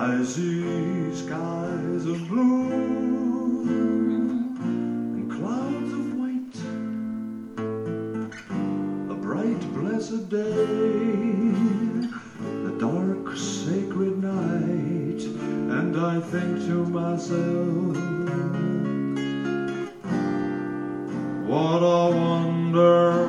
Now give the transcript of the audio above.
I see skies of blue and clouds of white, a bright blessed day, the dark sacred night, and I think to myself, what a wonder